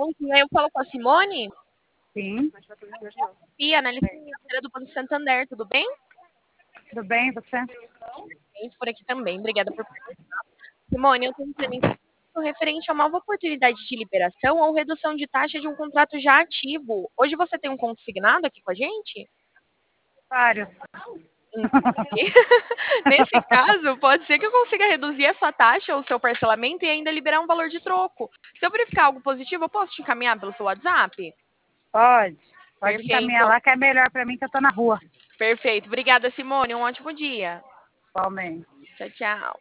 Bom dia, eu falo com a Simone. Sim, Sofia, analista financeira do Banco Santander, tudo bem? tudo bem, você? Gente, por aqui também, obrigada por perguntar. Simone, eu tenho entrando em contato referente a uma nova oportunidade de liberação ou redução de taxa de um contrato já ativo. Hoje você tem um consignado aqui com a gente? Vários. Entendi. Nesse caso, pode ser que eu consiga reduzir a sua taxa ou o seu parcelamento e ainda liberar um valor de troco. Se eu verificar algo positivo, eu posso te encaminhar pelo seu WhatsApp? Pode encaminhar Perfeito, lá que é melhor para mim que eu tô na rua. perfeito. Obrigada, Simone. Um ótimo dia. Igualmente. Tchau, tchau.